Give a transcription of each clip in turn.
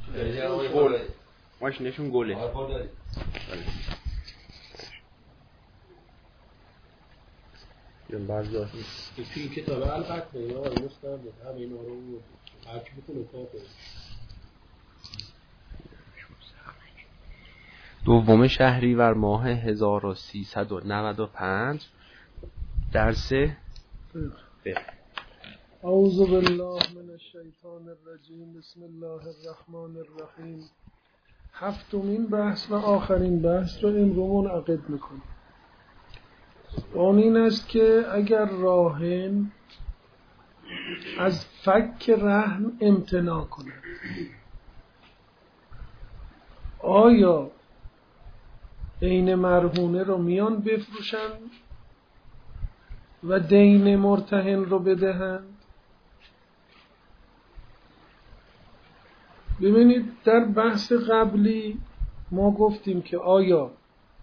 گل ماشینشون گله. بیان برداشت توی این کتاب البته یا مستند همه اینا رو هر کی بتونه کار کنه. دوم شهریور ماه 1395 درس اعوذ بالله من الشیطان الرجیم بسم الله الرحمن الرحیم. هفتمین بحث و آخرین بحث رو امروز منعقد میکنیم. آن این است که اگر راهن از فک رهن امتناع کند، آیا دین مرهونه رو میان بفروشن و دین مرتهن رو بدهند؟ ببینید در بحث قبلی ما گفتیم که آیا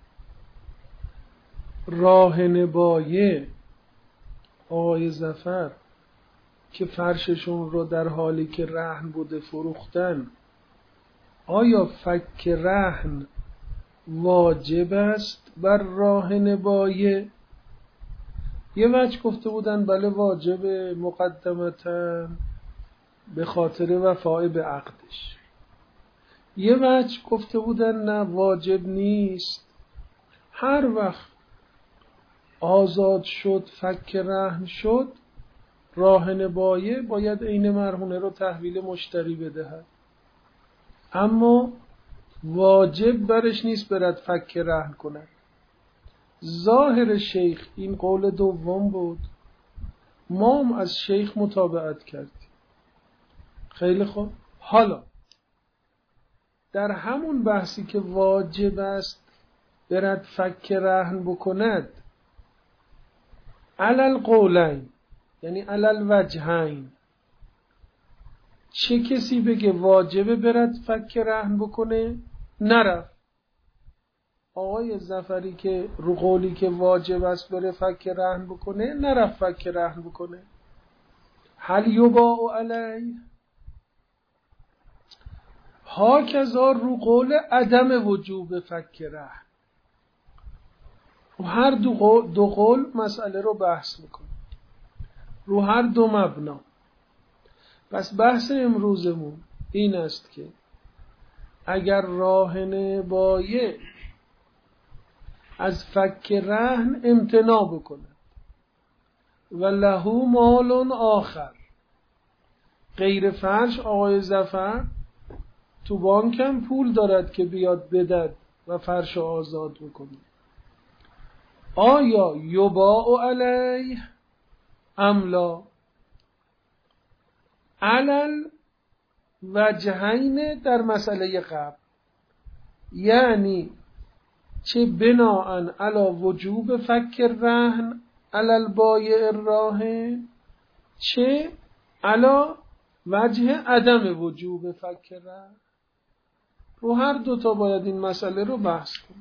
راهن بایع آقای ظفر که فرششون رو در حالی که رهن بوده فروختن، آیا فک رهن واجب است بر راهن بایع؟ یه وجه گفته بودن بله واجب مقدمتاً به خاطر وفای به عقدش. یه وجه گفته بودن نه واجب نیست، هر وقت آزاد شد فک رهن شد راهن بایع باید عین مرهونه رو تحویل مشتری بدهد، اما واجب برش نیست برد فک رهن کند. ظاهر شیخ این قول دوم بود، ما هم از شیخ متابعت کردیم. خیلی خوب، حالا در همون بحثی که واجب است برد فک رهن بکند، علل قولین یعنی علل وجهین، چه کسی بگه واجبه برد فک رهن بکنه نرفت، آقای ظفری که رو قولی که واجب است بره فک رهن بکنه نرفت فک رهن بکنه. هل یباع علیه؟ هاکذا رو قول عدم وجوب فک رهن. رو هر دو قول مسئله رو بحث میکنه، رو هر دو مبنا. پس بحث امروزمون این است که اگر راهن بایع از فک رهن امتناع بکنه و له مال آخر، غیر فرش آقای ظفر تو بانکم پول دارد که بیاد بدد و فرش آزاد بکنه، آیا یباع علیه ام لا؟ علل وجهین در مسئله قبل، یعنی چه بناءً علی وجوب فک رهن علی البایع الراهن، چه علی وجه عدم وجوب فک رهن. رو هر دوتا باید این مسئله رو بحث کنیم.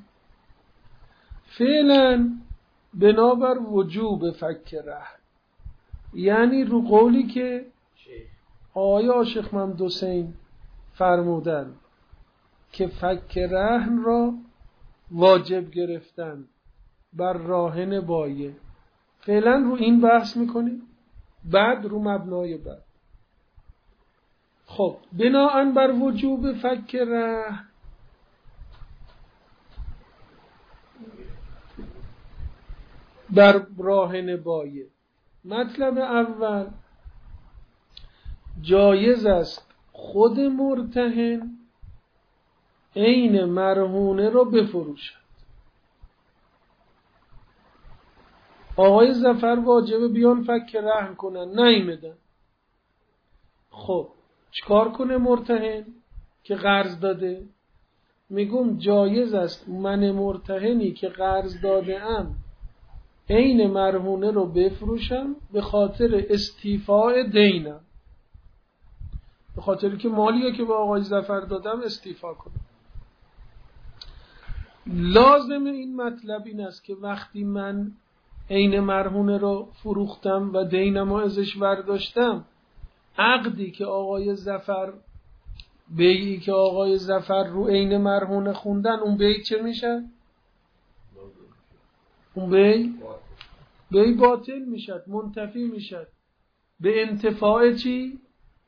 فعلا بنابر وجوب فک رهن، یعنی رو قولی که آقای عاشق محمد حسین فرمودن که فک رهن را واجب گرفتن بر راهن بایع، فعلا رو این بحث میکنیم، بعد رو مبنای بعد. خب بناءً بر وجوب فک رهن بر راهن بایع، مطلب اول جایز است خود مرتهن عین مرهونه رو بفروشد. آقای ظفر واجبه بیان فک رهن کنن، نیامدن. خب چیکار کنه مرتهن که قرض داده؟ میگم جایز است من مرتهنی که قرض داده ام عین مرهونه رو بفروشم به خاطر استیفاء دینم، به خاطر که مالیه که به آقای ظفر دادم استیفا کنم. لازم این مطلب این است که وقتی من عین مرهونه رو فروختم و دینم رو ازش برداشتم، عقدی که آقای ظفر بیعی که آقای ظفر رو عین مرهونه خوندن، اون بیع چه میشه؟ اون بیع باطل میشد، منتفی میشد. به انتفاع چی؟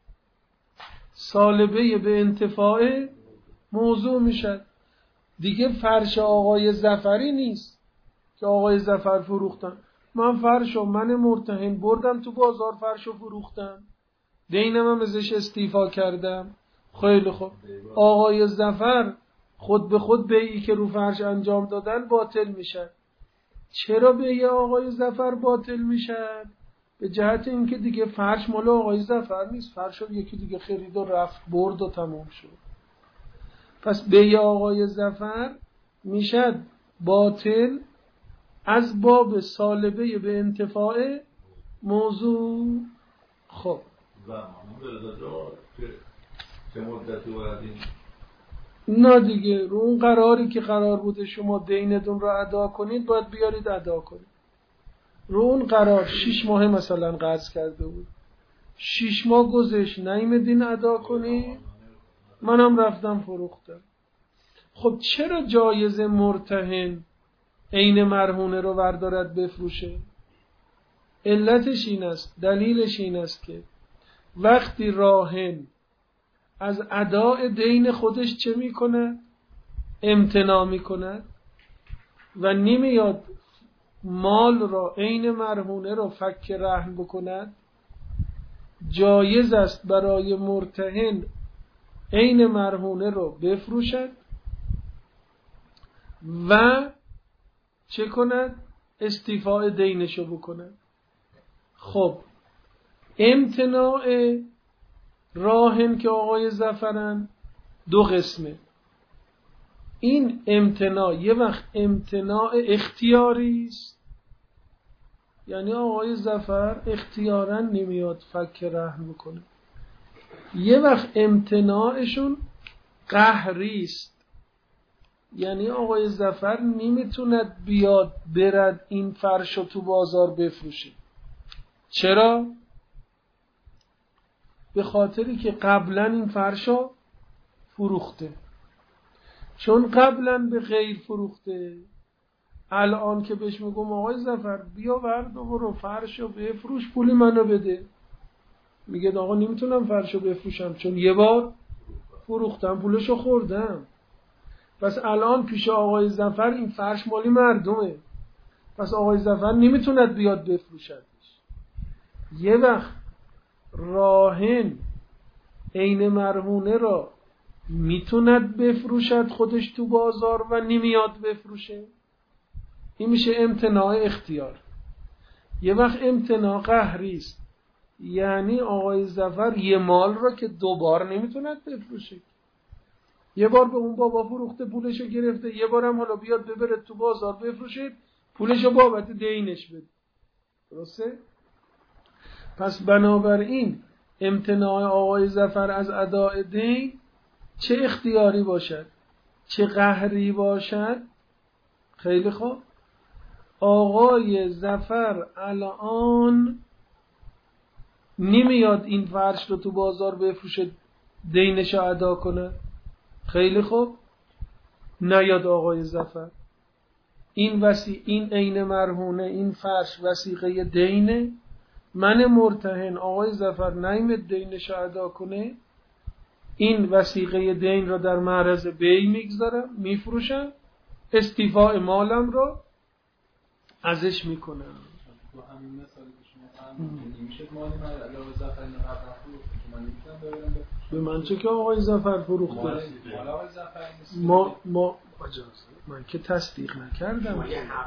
سالبه به انتفاع موضوع میشد. دیگه فرش آقای ظفری نیست که آقای ظفر فروختن. من مرتهن بردم تو بازار فرشو فروختم، دینم هم ازش استیفا کردم. خیلی خوب، آقای ظفر خود به خود بیعی که رو فرش انجام دادن باطل میشد. چرا بیع آقای ظفر باطل میشد؟ به جهت اینکه دیگه فرش مال آقای ظفر نیست، فرشو یکی دیگه خرید و رفت برد و تمام شد. پس بیع آقای ظفر میشد باطل از باب سالبه به انتفاع موضوع. خب چه مدتی باید این نه دیگه، رو اون قراری که قرار بوده شما دینتون رو ادا کنید باید بیارید ادا کنید. رو اون قرار 6 ماه مثلا قرض کرده بود، 6 ماه گذشت نیومدین ادا کنید، منم رفتم فروختم. خب چرا جایز مرتهن عین مرهونه رو بردارد بفروشه؟ علتش این است، دلیلش این است که وقتی راهن از اداء دین خودش چه میکنه؟ امتناع میکنه و نمیاد مال را عین مرهونه را فک رهن بکند. جایز است برای مرتهن عین مرهونه را بفروشد و چه کند؟ استیفاء دینشو بکند. خب امتناع راهن که آقای ظفرن دو قسمه. این امتناع یه وقت امتناع اختیاری است، یعنی آقای ظفر اختیاراً نمیاد فک رهن بکنه. یه وقت امتناعشون قهری است، یعنی آقای ظفر نمیتوند بیاد برد این فرشو تو بازار بفروشه. چرا؟ به خاطری که قبلا این فرشو فروخته. چون قبلا به غیر فروخته، الان که بهش میگم آقای ظفر بیا ورد و برو فرشو بفروش، پولی منو بده، میگه آقا نمیتونم فرشو بفروشم چون یه بار فروختم پولشو خوردم. پس الان پیش آقای ظفر این فرش مالی مردمه، پس آقای ظفر نمیتوند بیاد بفروشدش. یه وقت راهن عین مرهونه را میتوند بفروشد خودش تو بازار و نمیاد بفروشه، این میشه امتناع اختیار. یه وقت امتناع قهری است، یعنی آقای ظفر یه مال را که دوبار نمیتوند بفروشه، یه بار به اون بابا فروخته پولشو گرفته، یه بارم حالا بیاد ببره تو بازار بفروشه پولشو بابت دینش بده. درسته؟ پس بنابراین امتناع آقای ظفر از اداء دین چه اختیاری باشد چه قهری باشد. خیلی خوب، آقای ظفر الان نمیاد این فرش رو تو بازار بفروشه دینش رو ادا کنه. خیلی خوب، نیاد آقای ظفر، این عین مرهونه، این فرش وثیقه دینه، من مرتهن آقای ظفر نیمد دینش رو ادا کنه، این وثیقه دین را در معرض بیع میگذارم، میفروشم، استیفاء مالم را ازش میکنم. با همین مثالی که شما فرمودید نمیشه مالی من علاوه ظفر اینو قبلا فروخته که من نمیتونم ببرم به من چه که آقای ظفر فروخته؟ مال آقای ظفر نیست. ما من که تصدیق نکردم.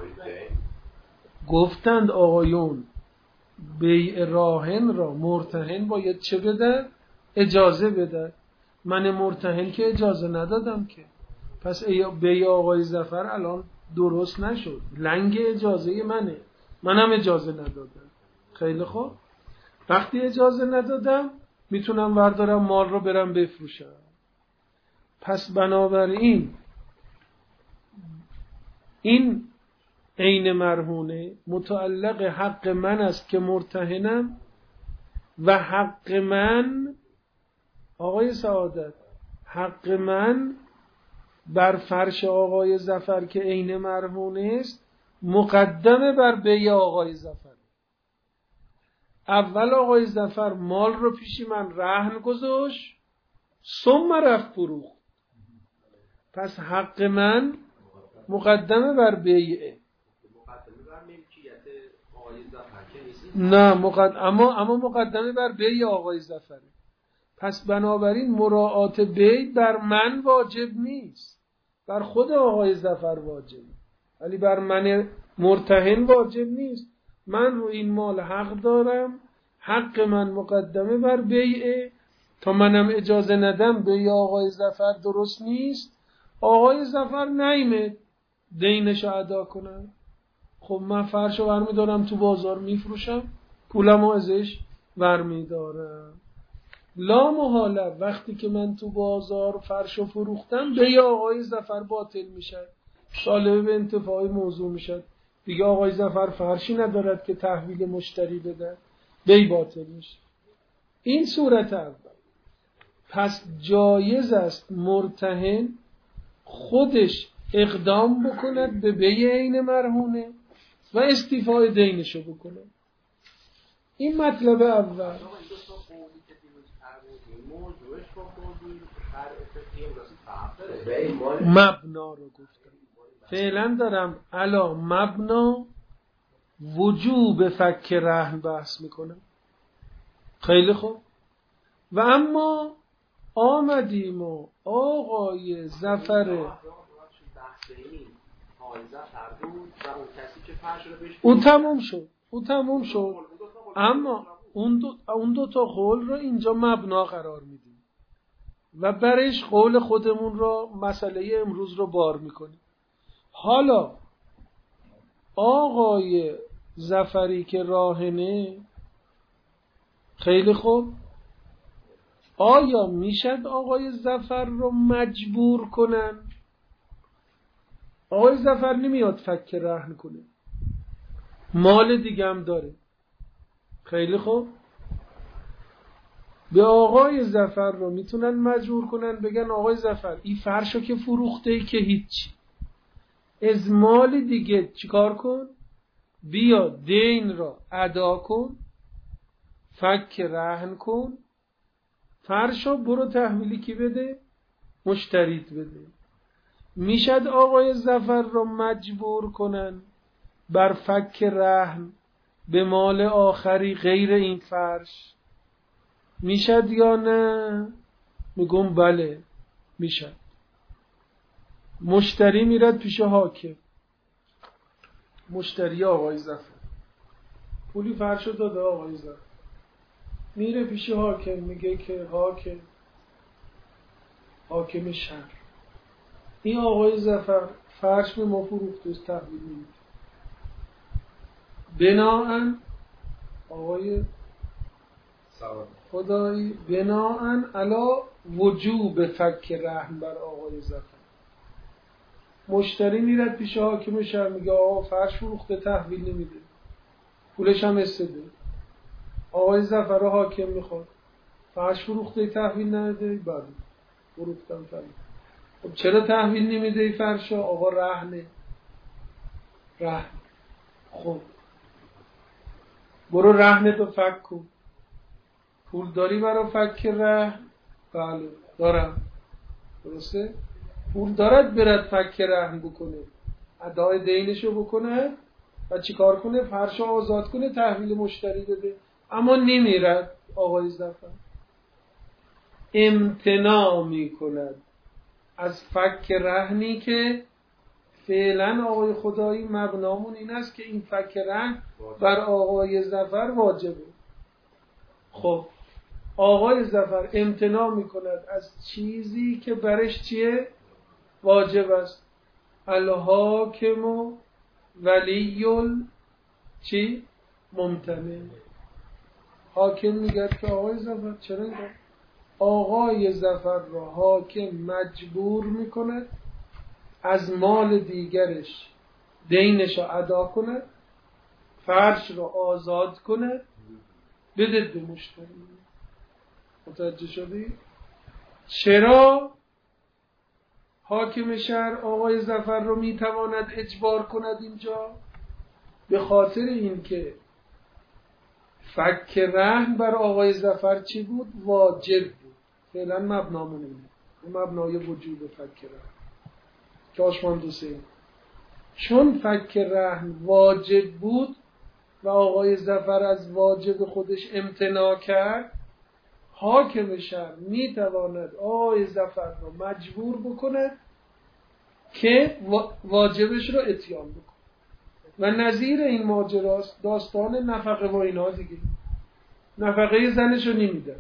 گفتند آقایون بیع راهن را مرتهن باید چه بده؟ اجازه بده. من مرتهن که اجازه ندادم که، پس بیع آقای ظفر الان درست نشد، لنگ اجازه منم اجازه ندادم. خیلی خوب، وقتی اجازه ندادم میتونم وردارم مال رو برم بفروشم. پس بنابراین این عین مرهونه متعلق حق من است که مرتهنم و حق من آقای سعادت حق من بر فرش آقای ظفر که عین مرهون است مقدمه بر بی آقای ظفر. اول آقای ظفر مال رو پیشی من رهن گذاشت، ثم رفت فروخت. پس حق من مقدمه بر بیعه. مقدمه بر ملکیت آقای ظفر که نیست. نه اما مقدمه بر بیع آقای ظفره. پس بنابراین مراعات بیع بر من واجب نیست، بر خود آقای ظفر واجبه، ولی بر من مرتهن واجب نیست. من رو این مال حق دارم، حق من مقدمه بر بیعه. تا منم اجازه ندم بیع آقای ظفر درست نیست، آقای ظفر نیمه دینش ادا کنم. خب من فرشو برمیدارم تو بازار میفروشم، پولمو ازش برمیدارم. لا محاله وقتی که من تو بازار فرشو فروختم بیع آقای ظفر باطل میشه، طالب به انتفاع موضوع میشه دیگه. آقای ظفر فرشی ندارد که تحویل مشتری بده، بیع باطل میشه. این صورت اول. پس جایز است مرتهن خودش اقدام بکند به بیع عین مرهونه و استیفای دینشو بکنه. این مطلب اول. مبنا رو گفتم، فعلا دارم علا مبنا وجوب فک رهن بحث میکنم. خیلی خوب. و اما آمدیم و آقای ظفر اون تموم شد اما اون دو تا قول رو اینجا مبنا قرار میدیم و برش قول خودمون رو مسئله امروز رو بار میکنیم. حالا آقای ظفری که راهنه، خیلی خوب، آیا میشد آقای ظفر رو مجبور کنن؟ آقای ظفر نمیاد فک رهن کنه، مال دیگه هم داره. خیلی خوب، به آقای ظفر رو میتونن مجبور کنن، بگن آقای ظفر این فرشو که فروخته ای که هیچی، از مال دیگه چیکار کن؟ بیا دین را ادا کن، فک رهن کن، فرشو برو تحویلی کی بده؟ مشتریت بده. میشد آقای ظفر را مجبور کنن بر فک رهن به مال آخری غیر این فرش؟ میشد یا نه؟ میگم بله میشد. مشتری میرد پیش حاکم، مشتری آقای ظفر پولی فرشو داده آقای ظفر، میره پیش حاکم میگه که حاکم شهر، این آقای ظفر فرش به ما فروخته تحویل میده، بناهن آقای خدایی بناهن علا وجوب فک رهن بر آقای ظفر. مشتری میرد پیش حاکم شهر میگه آقا فرش فروخته تحویل نمیده، پولش هم استده. آقای ظفر حاکم میخواد فرش فروخته تحویل نمیده، بله فروختم تحویل. خب چرا تحویل نمیده فرش؟ آقا رهن. خب برو رهن تو فک کن. پول داری برای فک رهن؟ بله دارم. درسته؟ پول دارد برد فک رهن بکنه، ادای دینشو بکنه و چیکار کنه؟ فرشو آزاد کنه، تحویل مشتری بده. اما نمیرد آقای ظفر، امتناع میکند از فک رهنی که فعلا آقای خدایی مبنامون این است که این فک رهن بر آقای ظفر واجبه. خب آقای ظفر امتناع میکند از چیزی که برش چیه؟ واجب است. الحاکم ولی چی؟ ممتنع. حاکم میگه که آقای ظفر چرا این آقای ظفر را حاکم مجبور میکند از مال دیگرش دینش را ادا کند، فرش را آزاد کند، بده به مشتری. متوجه شدی؟ چرا؟ حاکم شهر آقای ظفر رو میتواند اجبار کند اینجا؟ به خاطر اینکه فک رهن بر آقای ظفر چی بود؟ واجب بود. فعلا مبنامون اینه، مبنای وجوب فک رهن کاشمان دوسته. چون فک رهن واجب بود و آقای ظفر از واجب خودش امتناع کرد، حاکم شهر میتواند آقای ظفر رو مجبور بکند که واجبش رو اتیان بکند. و نظیر این ماجراست داستان نفقه و اینا دیگه. نفقه زنش رو نمیدن،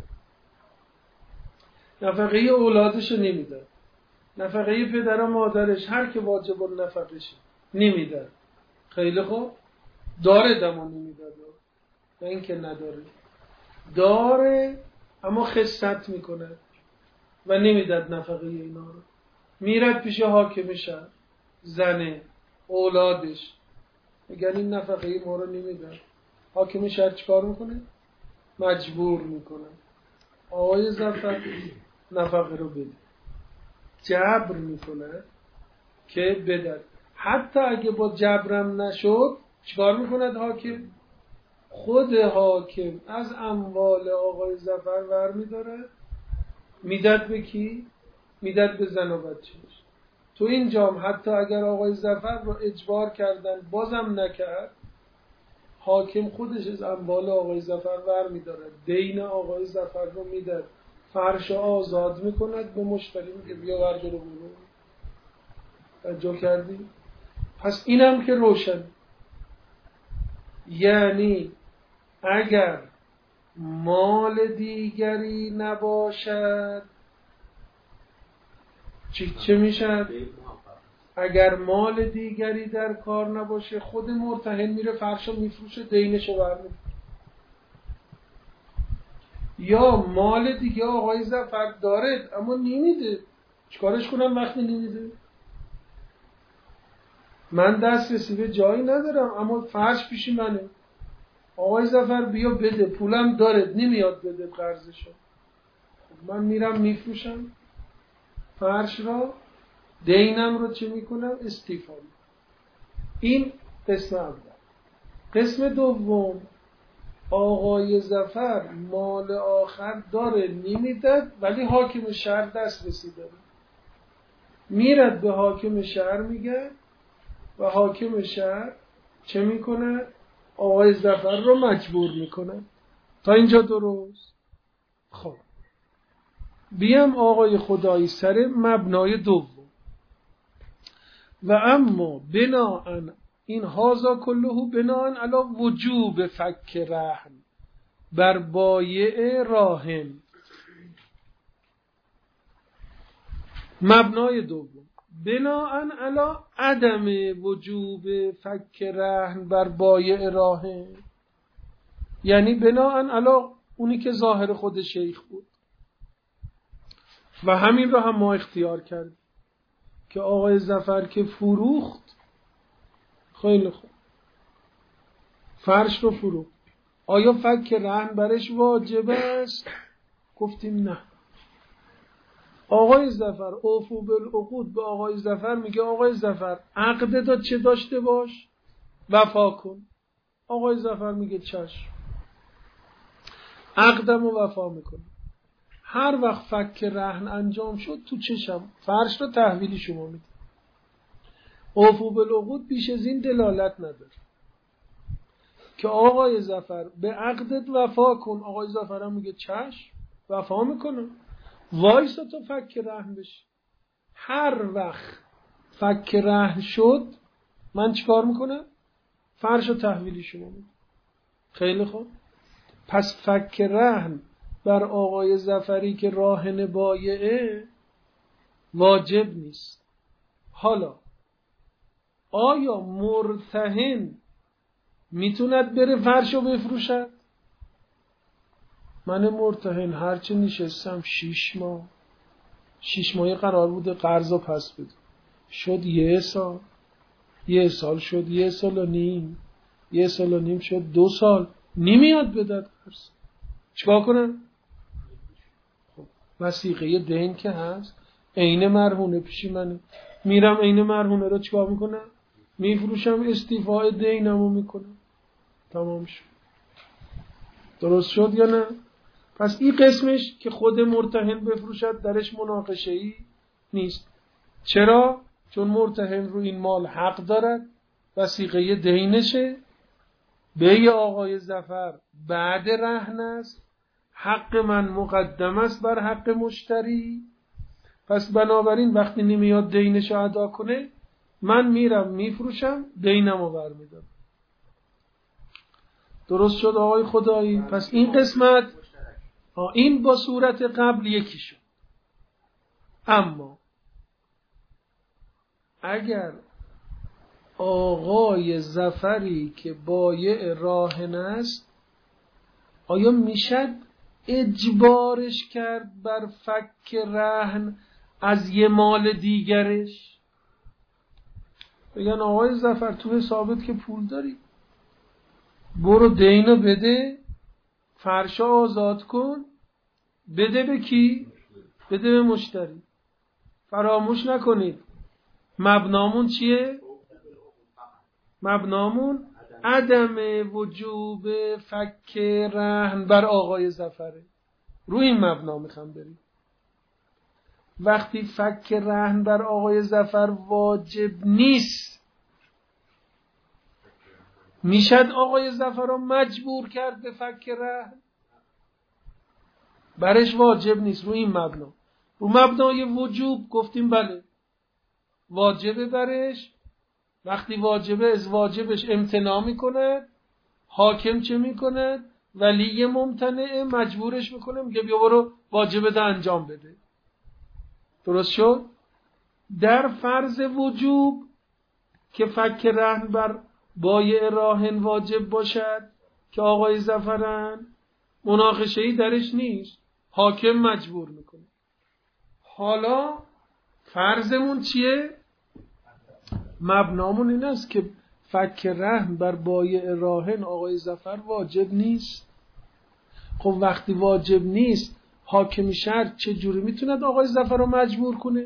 نفقه اولادش رو نمیدن، نفقه پدر و مادرش هر که واجب النفقشه نمیدن. خیلی خوب، داره دما نمیداد، نه اینکه نداره، داره اما خست میکنه و نمیداد نفقه اینا رو. میرد پیش حاکم شهر، زنه، اولادش، میگن این نفقه ما رو نمیدن. حاکم شهر چیکار میکنه؟ مجبور میکنه آقای ظفر نفقه رو بده، جبر میکنه که بدن. حتی اگه با جبرم نشد چیکار میکند حاکم؟ خود حاکم از اموال آقای ظفر ور میداره، میداد به کی؟ میداد به زن و بچه‌اش. تو این جام حتی اگر آقای ظفر رو اجبار کردن بازم نکرد، حاکم خودش از اموال آقای ظفر ور میداره، دین آقای ظفر رو میداد، فرش آزاد میکند، به مشتری میگه بیا ورده رو برو. توجه کردی؟ پس اینم که روشن، یعنی اگر مال دیگری نباشد چه میشد؟ اگر مال دیگری در کار نباشه خود مرتهن میره فرشو میفروشه، دینشو برمی‌داره. یا مال دیگه آقای ظفر داره اما نمیده، چیکارش کنم وقتی نمیده؟ من دسترسی به جایی ندارم اما فرش پیشی منه، آقای ظفر بیا بده، پولم داره نمیاد بده قرضشو. خب من میرم میفروشم فرش را، دینم رو چه میکنم؟ استیفا میکنم. این قسم اول. قسم دوم، آقای ظفر مال آخر داره نمیدد ولی حاکم شهر دسترسی داره، میرد به حاکم شهر میگه و حاکم شهر چه میکنه؟ آقای ظفر رو مجبور میکنه. تا اینجا درست؟ خب بیام آقای خدایی سر مبنای دوم. و اما بناءً این هازا کلهو بناءً علی وجوب فک رهن بر بایع راهن. مبنای دوم بناءً علی عدم وجوب فک رهن بر بایع راهن، یعنی بناءً علی اونی که ظاهر خود شیخ بود و همین رو هم ما اختیار کردیم که آقای ظفر که فروخت، خیلی خوب فرش رو فروخت، آیا فک رهن برش واجب است؟ گفتیم نه. آقای ظفر اوفو بالعقود به آقای ظفر میگه آقای ظفر عقد دا چه داشته باش؟ وفا کن. آقای ظفر میگه چشم، عقدم رو وفا میکنه. هر وقت فک رهن انجام شد تو چشم فرش رو تحویلی شما میده. اوفو بالعقود بیش از این دلالت نداره که آقای ظفر به عقدت وفا کن. آقای ظفر هم میگه چشم، وفا میکنه. وایسا تو فک رهن بشی. هر وقت فک رهن شد من چیکار میکنم؟ فرش رو تحویلی شما میده. خیلی خوب، پس فک رهن بر آقای ظفری که راهن بایعه واجب نیست. حالا آیا مرتهن میتوند بره فرشو بفروشد؟ من مرتهن هرچی نشستم 6 ماه قرار بوده قرضو پس بده، شد 1 سال، 1 سال شد 1 سال و نیم، 1 سال و نیم شد 2 سال، نمیاد بدد قرض. چیکار کنم؟ خب وثیقه دین که هست، عین مرهونه پیشی منه، میرم عین مرهونه رو چیکار میکنم؟ میفروشم، استیفای دینمو میکنم، تمام شد. درست شد یا نه؟ پس این قسمش که خود مرتهن بفروشد درش مناقشه ای نیست. چرا؟ چون مرتهن رو این مال حق دارد، وثیقه دینشه، بی آقای ظفر بعد رهن است، حق من مقدم است بر حق مشتری. پس بنابراین وقتی نمیاد دینش ادا کنه، من میرم میفروشم، دینمو برمیدارم. درست شد آقای خدایی؟ پس این قسمت این با صورت قبل یکی شد. اما اگر آقای ظفری که بایع راهن است، آیا میشد اجبارش کرد بر فک رهن از یه مال دیگرش؟ بگن آقای ظفر تو حسابت که پول داری، برو دینو بده، فرشا آزاد کن، بده به کی؟ بده به مشتری. فراموش نکنید مبنامون چیه؟ مبنامون عدم وجوب فک رهن بر آقای ظفره. روی این مبنا میخوام بریم. وقتی فک رهن بر آقای ظفر واجب نیست، میشد آقای ظفر رو مجبور کرد به فک رهن؟ برش واجب نیست. روی این مبنا، رو مبنای وجوب گفتیم بله واجبه برش. وقتی واجبه از واجبش امتناع میکنه، حاکم چه میکنه؟ ولی ممتنعه مجبورش میکنه، میگه بیا برو واجبه ده انجام بده. درست شد؟ در فرض وجوب که فک رهن بر بایع راهن واجب باشد که آقای ظفرن، مناقشه‌ای درش نیست، حاکم مجبور میکنه. حالا فرضمون چیه؟ مبنامون این است که فک رهن بر بایع راهن آقای ظفر واجب نیست. خب وقتی واجب نیست، حاکم شهر چجوری میتوند آقای ظفر رو مجبور کنه؟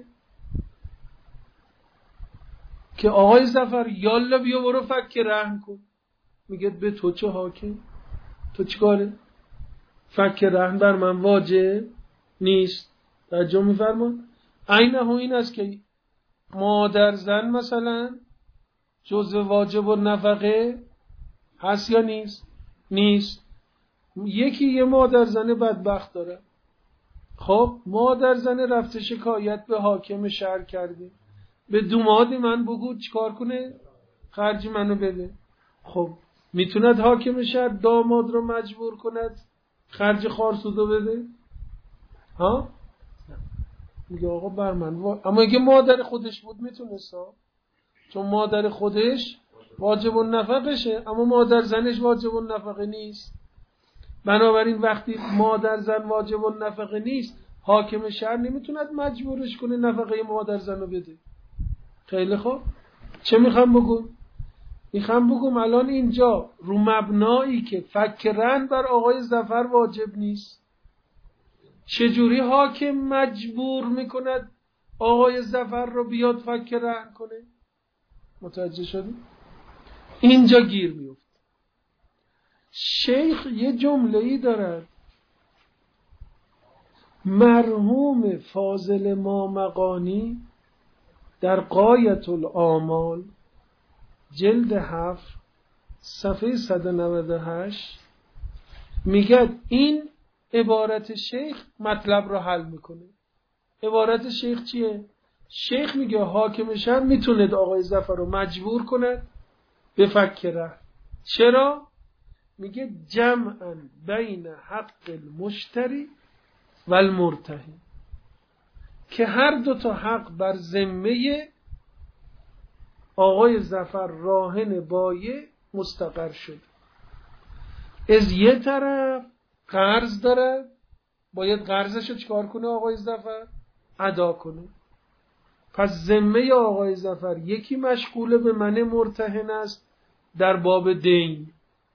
که آقای ظفر یالا بیا برو فک رهن کن. میگه به تو چه حاکم؟ تو چیکاره؟ فک رهن بر من واجب نیست. توجه میفرمان؟ عینه این است که مادر زن مثلا جزء واجب و نفقه هست یا نیست؟ نیست. یکی یه مادر زن بدبخت داره. خب مادر زن رفته شکایت به حاکم شهر کرده، به دوماد من بگو چیکار کنه؟ خرج منو بده. خب میتوند حاکم شهر داماد رو مجبور کند خرج خارسودو بده؟ ها؟ میگه آقا بر من اما اگه مادر خودش بود میتونست، چون مادر خودش واجب النفقشه، اما مادر زنش واجب النفقه نیست. بنابراین وقتی مادر زن واجب النفقه نیست، حاکم شهر نمیتوند مجبورش کنه نفقه مادر زن رو بده. خیلی خوب، چه میخوام بگم؟ میخوام بگم الان اینجا رو مبنایی که فک رهن بر آقای ظفر واجب نیست، چجوری حاکم مجبور میکند آقای ظفر رو بیاد فک رهن کنه؟ متوجه شدی؟ اینجا گیر میفت. شیخ یه جمله‌ای دارد، مرحوم فاضل مامقانی در غایة الآمال جلد 7 صفحه 198 میگه این عبارت شیخ مطلب رو حل میکنه. عبارت شیخ چیه؟ شیخ میگه حاکم شهر میتونه آقای ظفر رو مجبور کنه به فک رهن. چرا؟ میگه جمعا بین حق المشتری و المرتهن، که هر دو تا حق بر ذمه آقای ظفر راهن بایع مستقر شد. از یه طرف قرض داره، باید قرضش رو چکار کنه آقای ظفر؟ ادا کنه. پس ذمه آقای ظفر یکی مشغول به من مرتهن است در باب دین،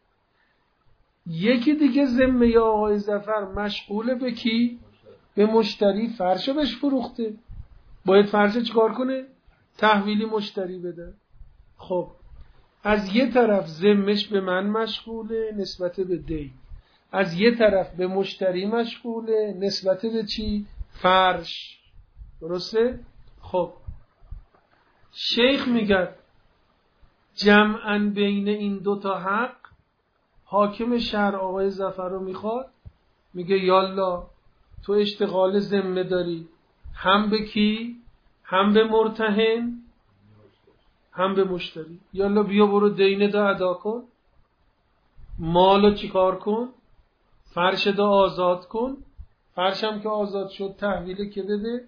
یکی دیگه ذمه آقای ظفر مشغول به کی؟ به مشتری، فرشو بهش فروخته. باید فرشه چیکار کنه؟ تحویل مشتری بده. خب از یه طرف ذمش به من مشغوله نسبت به دی، از یه طرف به مشتری مشغوله نسبت به چی؟ فرش. درسته؟ خب شیخ میگه جمعاً بین این دوتا حق حاکم شهر آقای ظفر رو میخواد، میگه یالا تو اشتغال ذمه داری هم به کی؟ هم به مرتهن هم به مشتری. یالا بیا برو دین دا ادا کن، مالو چیکار کن؟ فرش دا آزاد کن. فرشم که آزاد شد تحویل که بده؟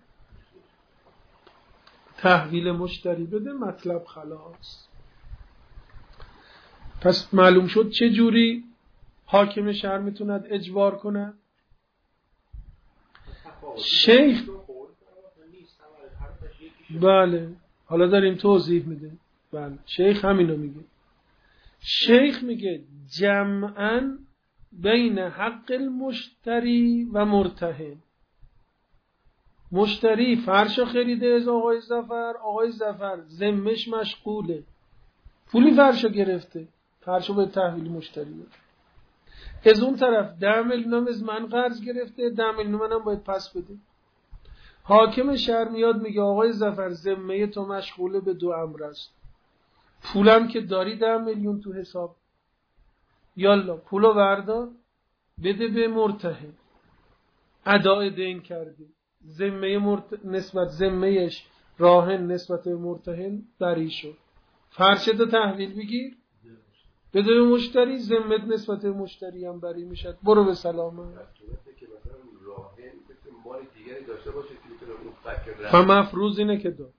تحویل مشتری بده. مطلب خلاص. پس معلوم شد چه جوری حاکم شهر میتوند اجبار کنه. شیخ بله حالا داریم توضیح میده. بله شیخ همینو میگه. شیخ میگه جمعاً بین حق المشتری و مرتهن. مشتری فرشو خریده از آقای ظفر، آقای ظفر ذمش مشغوله، پولی فرشو گرفته، فرشو به تحویل مشتری بده. از اون طرف 10 میلیون از من قرض گرفته، 10 میلیون منم باید پس بده. حاکم شهر میاد میگه آقای ظفر ذمه تو مشغوله به 2 امر است. پولم که داری 10 میلیون تو حساب، یالا پولو بردار بده به مرتهن، ادای دین کردی، نسبت ذمهش راهن نسبت به مرتهن بری شد. فرشتو تحویل بگیر بده به مشتری، ذمت نسبت به مشتری هم بری میشد. برو به سلامت. فمفروض اینه که دار.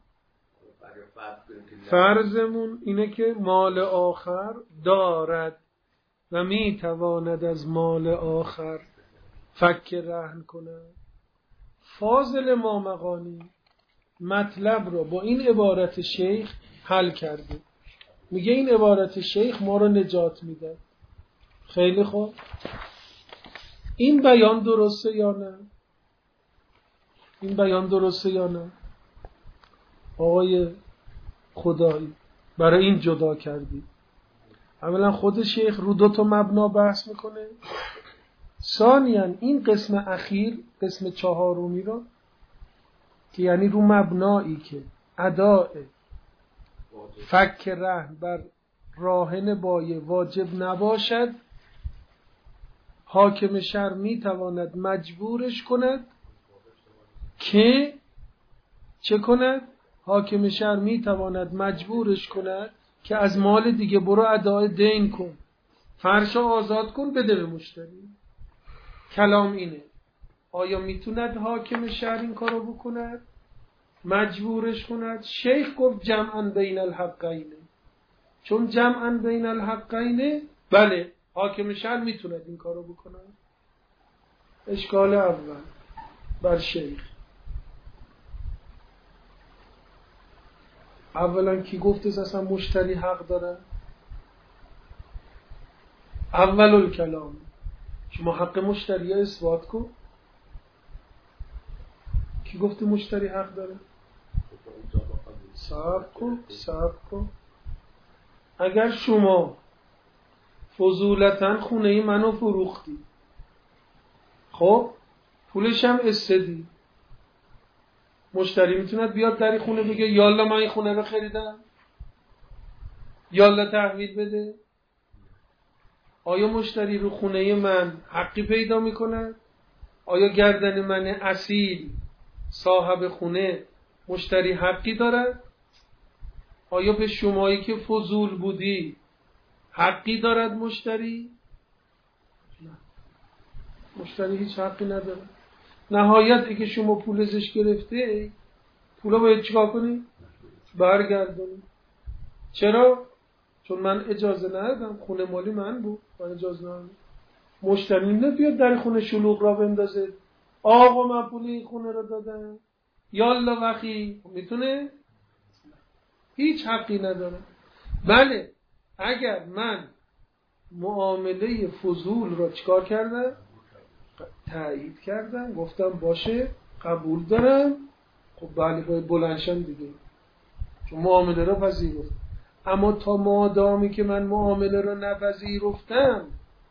فرضمون اینه که مال آخر دارد و میتواند از مال آخر فک رهن کند. فاضل مامقانی مطلب رو با این عبارت شیخ حل کرده. میگه این عبارت شیخ ما رو نجات میده. خیلی خوب، این بیان درسته یا نه؟ این بیان درسته یا نه؟ آقای خدایی برای این جدا کردی. اولا خود شیخ رو 2 مبنا بحث میکنه. ثانیاً این قسم اخیر، قسم 4 رو که یعنی رو مبنایی که اداء فک رهن بر راهن بایع واجب نباشد، حاکم شهر میتواند مجبورش کند که چه کند؟ حاکم شهر میتواند مجبورش کند که از مال دیگه برو اداء دین کن، فرشو آزاد کن بده به مشتری. کلام اینه. آیا میتوند حاکم شهر این کارو بکند؟ مجبورش کند؟ شیخ گفت جمعاً بین الحقینه. چون جمعاً بین الحقینه بله حاکم شهر میتوند این کارو بکند. اشکال اول بر شیخ. اولا کی گفت اصلا مشتری حق داره؟ اول الکلام شما حق مشتری اثبات کن. کی گفت مشتری حق داره؟ صبر کن. اگر شما فضولتاً خونه منو فروختی، خب پولش هم استدی، مشتری میتوند بیاد در خونه بگه یالا من این خونه رو خریدم، یالا تحویل بده؟ آیا مشتری رو خونه من حقی پیدا میکند؟ آیا گردن من اصیل صاحب خونه مشتری حقی دارد؟ آیا به شمایی که فضول بودی حقی دارد مشتری؟ نه، مشتری هیچ حقی نداره. نهایت اگه شما پول ازش گرفته، پولا باید چیکار کنی؟ برگردونی. چرا؟ چون من اجازه ندادم، خونه مالی من بود، من اجازه ندادم. مشتری نمیاد در خونه شلوغ را بندازه آقا من پول این خونه را دادم یالا وخی. میتونه؟ هیچ حقی نداره. بله اگر من معامله فضول را چیکار کردم؟ تایید کردم، گفتم باشه قبول دارم، خب بله باید بلندشن دیگه، چون معامله رو پذیرفت. اما تا مادامی که من معامله رو نپذیرفتم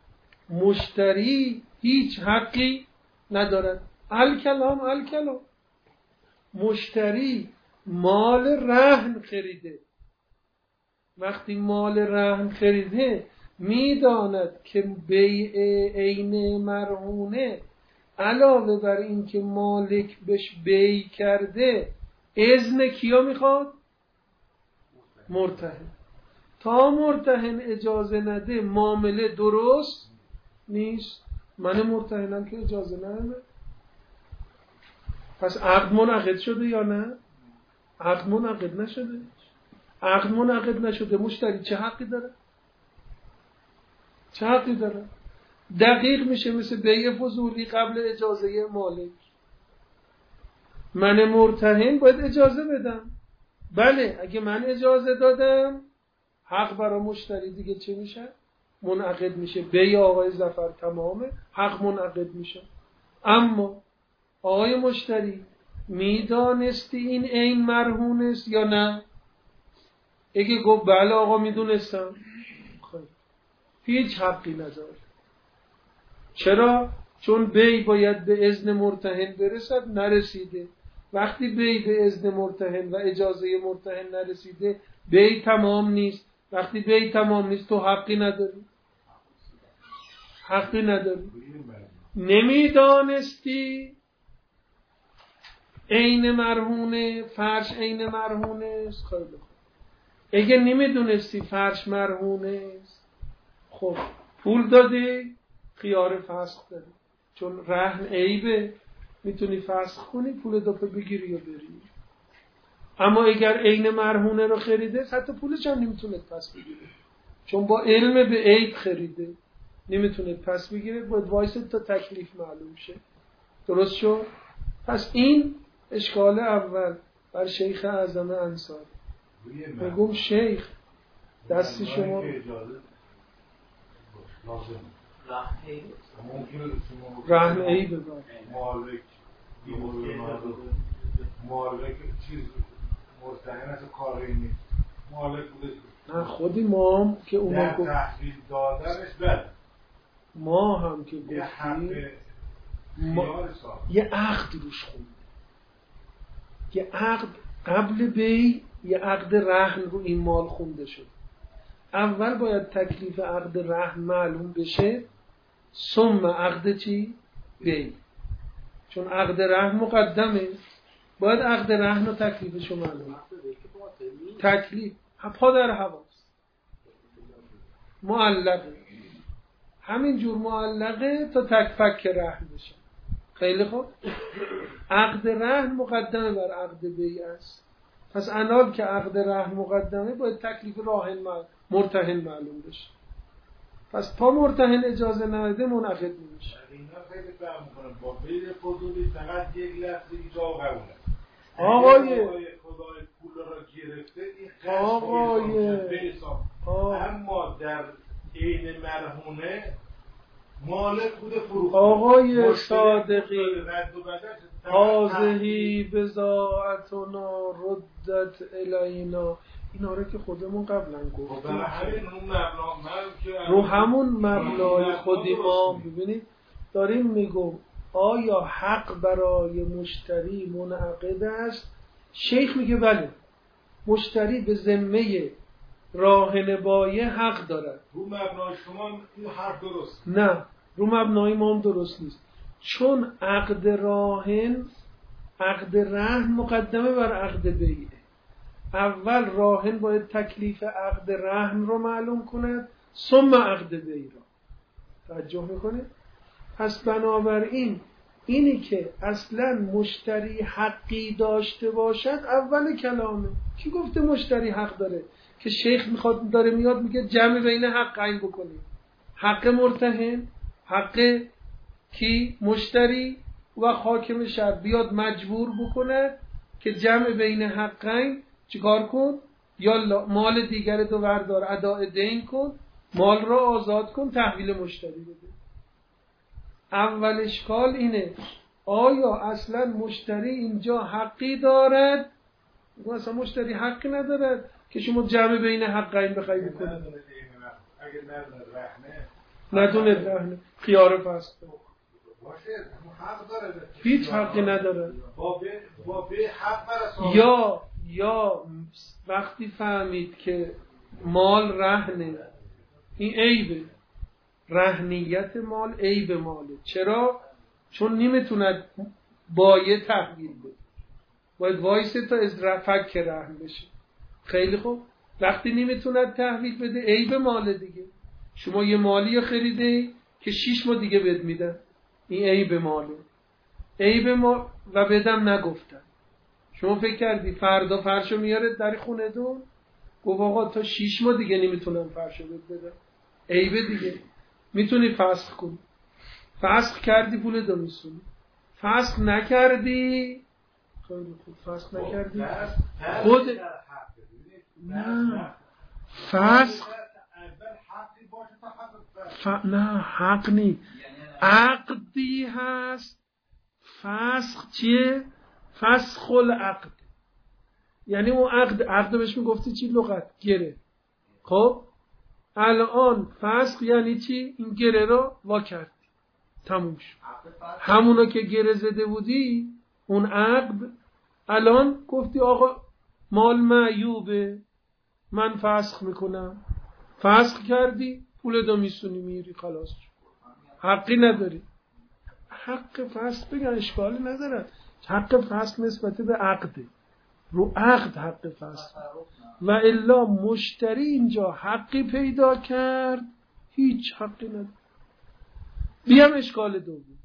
مشتری هیچ حقی ندارد. الکلام مشتری مال رهن خریده، وقتی مال رهن خریده میداند که بیع عین مرهونه علاوه بر این که مالک بهش بیع کرده اذن کیا میخواد؟ مرتهن. تا مرتهن اجازه نده معامله درست نیست. من مرتهنم که اجازه نده. پس عقد منعقد شده یا نه؟ عقد منعقد نشده. عقد منعقد نشده مشتری چه حقی داره؟ چه حقی داره؟ دقیق میشه مثل بیع فضولی قبل اجازه مالک. من مرتهن باید اجازه بدم. بله اگه من اجازه دادم حق برای مشتری دیگه چه میشه؟ منعقد میشه. بیع آقای ظفر تمامه، حق منعقد میشه. اما آقای مشتری میدانستی این عین مرهون است یا نه؟ اگه گفت بله آقا میدونستم، هیچ حقی نداره. چرا؟ چون بیع باید به اذن مرتهن برسد، نرسیده. وقتی بیع به اذن مرتهن و اجازه مرتهن نرسیده بیع تمام نیست. وقتی بیع تمام نیست تو حقی نداری. حقی نداری. نمیدانستی عین مرهونه، فرش عین مرهونه است. خیلی خوب. اگه نمیدونستی فرش مرهونه است، خب پول دادی، خیار فسخ داری. چون رهن عیبه، میتونی فسخ کنی، پول دفعه بگیری و بری. اما اگر عین مرهونه رو خریده حتی پولش هم نمیتونه پس بگیره، چون با علم به عیب خریده، نمیتونه پس بگیره. باید وایسه تا تکلیف معلوم شه. درست شد؟ پس این اشکال اول بر شیخ اعظم انصاری. بگم شیخ دستی شما رهن عیبه. مالک چیز مرتهن از کاری نیست، مالک بوده نه خودی ما هم که اونا در تحویل دادنش بله، ما هم که گفتیم یه عقد روش خونده، یه عقد قبل بیع، یه عقد رهن رو این مال خونده شد. اول باید تکلیف عقد رهن معلوم بشه، ثم عقد چی؟ بیع. چون عقد رهن مقدمه، باید عقد رهن و تکلیفش رو معلوم. تکلیف پا در هواست، معلقه، همین جور معلقه تا تک رهن بشه. خیلی خوب. عقد رهن مقدمه بر عقد بیع است. پس انال که عقد رهن مقدمه باید تکلیف مرتهن معلوم بشه. پس تا مرتهن اجازه نده منعقد نمیشه. اینا خیلی فهم میکنم با بیع فضولی فقط یک لفظ ایجاب قبوله. آقای خدای پول را گرفته این اما در عین مرهونه مالک بوده فروخته. آقای صادقی هازهی بضاعتنا ردت الینا، اینا رو که خودمون قبلا گفتیم رو همون مبنای خودی ما. ببینید داریم میگم آیا حق برای مشتری منعقد است؟ شیخ میگه بله، مشتری به ذمه راهن بایع حق دارد. رو مبنای شما این حرف درست؟ نه، رو مبنای ما هم درست نیست. چون عقد راهن، عقد رهن مقدمه بر عقد بیع. اول راهن باید تکلیف عقد رهن رو معلوم کند، ثم عقد بیع را. توجه میکنه؟ پس بنابراین اینی که اصلا مشتری حقی داشته باشد اول کلامه. کی گفته مشتری حق داره؟ که شیخ میخواد داره میاد میگه جمع بین حقین بکنیم. حق مرتهن، حق کی؟ مشتری و حاکم شهر بیاد مجبور بکنه که جمع بین حقین چیکار کن؟ یا مال دیگر تو بردار اداء دین کن، مال را آزاد کن، تحویل مشتری بده. اول اشکال اینه آیا اصلا مشتری اینجا حقی دارد؟ اصلا مشتری حقی ندارد که شما جمع بین حقین بخوای بکنید. اگه ندونه رهنه خیار فسخ باشه حق داره، هیچ حقی نداره. با به حق برسان. یا وقتی فهمید که مال رهنه، این عیبه، رهنیت مال عیب ماله. چرا؟ چون نمیتوند بایع تحویل بده، باید وایسه تا از فک رهن بشه. خیلی خوب، وقتی نمیتوند تحویل بده عیب ماله دیگه. شما یه مالی خریده که 6 ماه دیگه بد میدن، این عیب ماله. عیب ما و بدم نگفتن. شما فکر کردی فردا فرشو میاره در خونه دون، گفت آقا تا 6 ماه دیگه نمیتونم فرشو بدم، عیب دیگه. میتونی فسخ کنی، فسخ کردی پول دو میسونی، فسخ نکردی خیلی خوب، فسخ نکردی خود نه فسخ نه حق نی، عقدی هست. فسخ چیه؟ فسخ العقد، یعنی اون عقد بهش میگفتی چی لغت؟ گره. خب الان فسخ یعنی چی؟ این گره رو وا کردی، تموم شد. همونو که گره زده بودی اون عقد، الان گفتی آقا مال معیوبه من فسخ میکنم، فسخ کردی پول دو میسونی میری، خلاص شد. حقی نداری. حق فسخ بگن اشکالی ندارد، حق فسخ نسبت به عقده، رو عقد حق فسخ. و الا مشتری اینجا حقی پیدا کرد، هیچ حقی نداره. بیام اشکال دوم.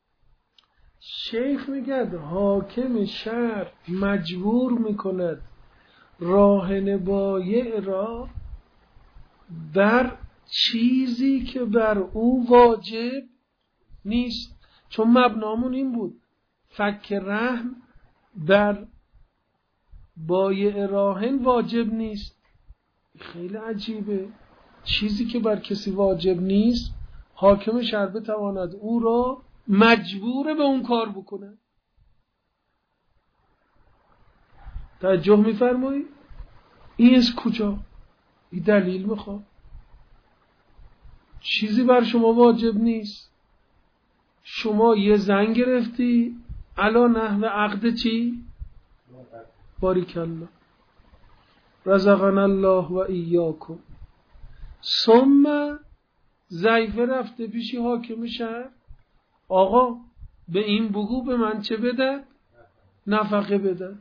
شیخ میگه حاکم شهر مجبور میکند راهن بایع را بر چیزی که بر او واجب نیست. چون مبنامون این بود فک رهن بر بایع راهن واجب نیست. خیلی عجیبه، چیزی که بر کسی واجب نیست حاکم شهر بتواند او را مجبور به اون کار بکنه. توجه میفرمایی؟ این از کجا؟ این دلیل میخواد. چیزی بر شما واجب نیست، شما یه زن گرفتی، علا نحو عقد چی؟ باریکالله، رزقنا الله و ایاکم. ثم ضعیفه رفته پیشی حاکم شهر، آقا به این بگو به من چه بدن؟ نفقه بدن.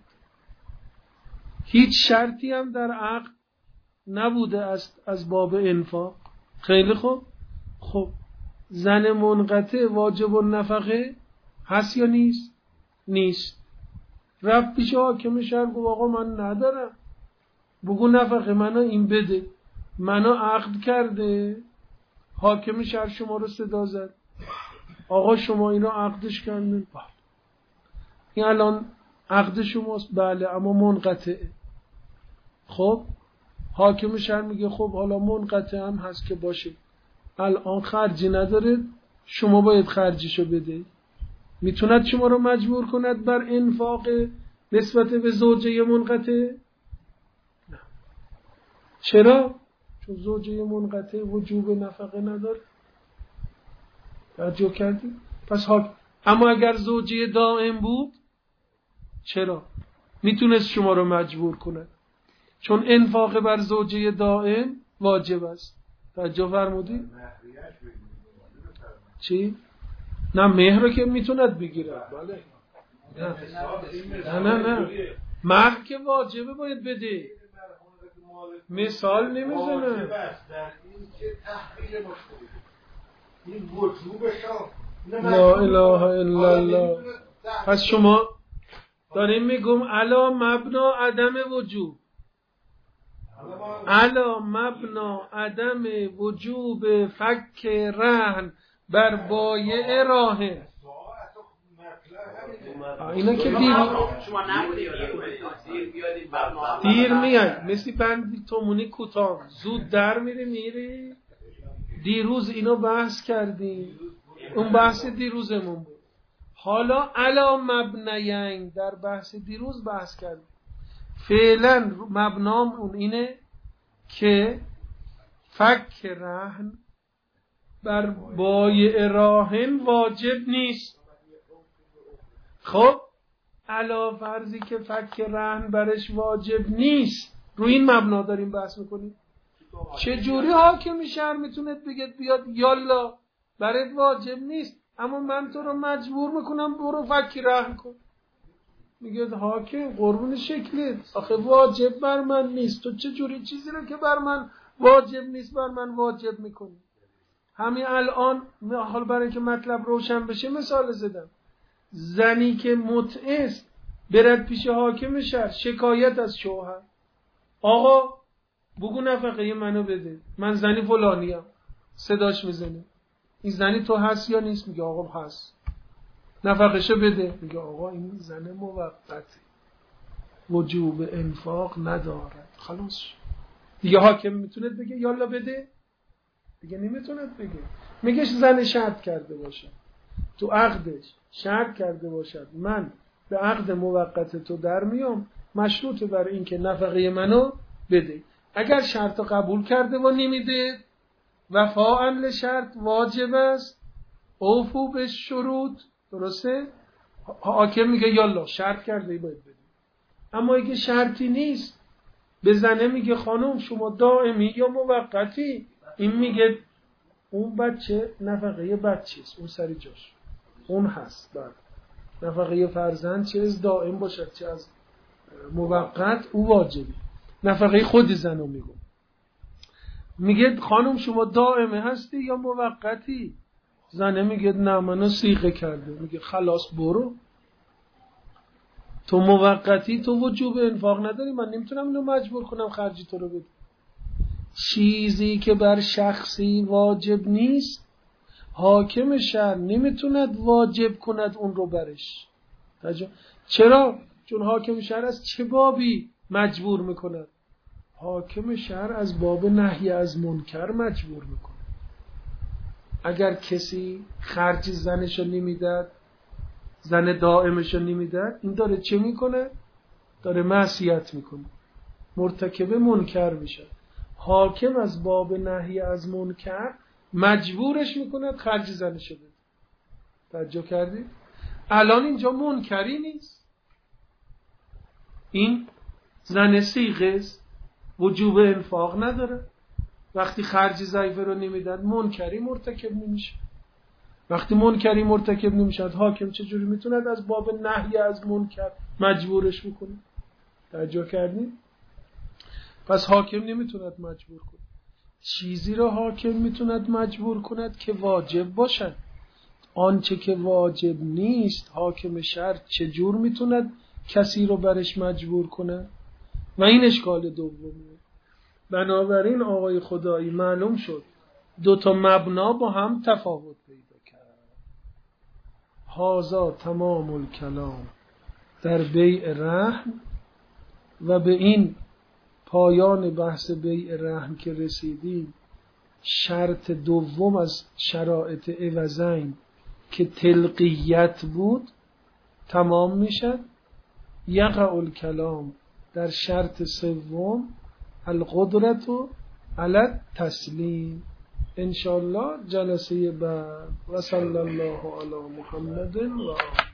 هیچ شرطی هم در عقد نبوده است از باب انفاق. خیلی خوب. خب زن منقطع واجب النفقه هست یا نیست؟ نیست. رفت پیش حاکم شهر گفت آقا من ندارم، بگو نفقه منو این بده. منو عقد کرده. حاکم شهر شما رو صدا زد، آقا شما اینو عقدش کردن. این الان عقد شماست. بله اما منقطعه. خب حاکم شهر میگه خب حالا منقطع هم هست که باشه، الان خرجی نداره، شما باید خرجیشو بده. میتوند شما رو مجبور کند بر انفاق نسبت به زوجه منقطع؟ نه. چرا؟ چون زوجه منقطع وجوب نفقه نداره. توجه کردی؟ پس اما اگر زوجه دائم بود چرا؟ میتونست شما رو مجبور کند، چون انفاق بر زوجه دائم واجب است. توجه فرمودی؟ چی؟ نه مهر رو که میتوند بگیره. بله. نه مهر که واجبه باید بده. مثال نمیزنه. لا اله الا الله. پس شما داریم میگم علا مبنا عدم وجوب، علا مبنا عدم وجوب فک رهن بر بایع راهن. اینا که دیر میاد، مثل بند تومونی کوتاه زود در میری. دیروز اینو بحث کردیم، اون بحث دیروزمون بود. حالا علا مبنیین در بحث دیروز بحث کردیم. فعلا مبنام اون اینه که فک رهن بر بایع راهن واجب نیست. خب علا فرضی که فک رهن برش واجب نیست، روی این مبنا داریم بحث میکنیم. چجوری حاکم شهر میتونه بگه بیاد یالا برات واجب نیست اما من تو رو مجبور میکنم برو فک رهن کن؟ میگه حاکم قربون شکلت، آخه واجب بر من نیست، تو چجوری چیزی رو که بر من واجب نیست بر من واجب میکنی؟ همین الان حال برای که مطلب روشن بشه مثال زدم. زنی که متعه است برد پیش حاکم شهر شکایت از شوهر، آقا بگو نفقه منو بده، من زنی فلانیم. صداش میزنه، این زنی تو هست یا نیست؟ میگه آقا هست. نفقهشو بده، میگه آقا این زن موقته وجوب انفاق ندارد. خلاص دیگه حاکم میتونه بگه یالا بده؟ دیگه نمیتونه بگه. میگه زن شرط کرده باشه تو عقدش، شرط کرده باشد من به عقد موقت تو در میام مشروط بر این که نفقه منو بده. اگر شرط قبول کرده و نمیده وفاء لشرط واجب است، اوفو به شروط. درسته؟ حاکم میگه یالا شرط کرده باید بده. اما اگه شرطی نیست به زنه میگه خانم شما دائمی یا موقتی، این میگه اون بچه نفقه بچه است، اون سری جاش اون هست. بعد نفقه فرزند چه از دائم باشد چه از موقت او واجبی. نفقه خود زنو میگه خانم شما دائمه هستی یا موقتی؟ زنه میگه نه منو صیغه کرده. میگه خلاص برو، تو موقتی تو وجوب انفاق نداری، من نمیتونم اینو مجبور کنم خرجی تو رو بده. چیزی که بر شخصی واجب نیست حاکم شهر نمیتوند واجب کند اون رو برش. چرا؟ چون حاکم شهر از چه بابی مجبور میکند؟ حاکم شهر از باب نهی از منکر مجبور میکنه. اگر کسی خرج زنشو نمیداد، زن دائمشو نمیداد، این داره چه میکنه؟ داره معصیت میکنه، مرتکب منکر میشه. حاکم از باب نهی از منکر مجبورش میکند خرج زنشو بده. توجه کردید؟ الان اینجا منکری نیست، این زن صیغه است، وجوب انفاق نداره. وقتی خرج ضعیفه رو نمیدن منکری مرتکب نمیشه. وقتی منکری مرتکب نمیشه حاکم چجوری میتوند از باب نهی از منکر مجبورش بکنه؟ توجه کردید؟ پس حاکم نمیتوند مجبور کنه. چیزی رو حاکم میتوند مجبور کند که واجب باشد. آنچه که واجب نیست حاکم شرع چجور میتوند کسی رو برش مجبور کنه؟ و این اشکال دومه. بنابراین آقای خدایی معلوم شد دو تا مبنا با هم تفاوت پیدا کرد. هازا تمام الکلام در بیع رهن، و به این پایان بحث بیع رهن که رسیدیم شرط دوم از شرایط عوضین که تلقیت بود تمام میشد. یقع الکلام در شرط سوم القدرت علی التسلیم. انشاءالله جلسه بعد. و صلی الله علی محمد و آله.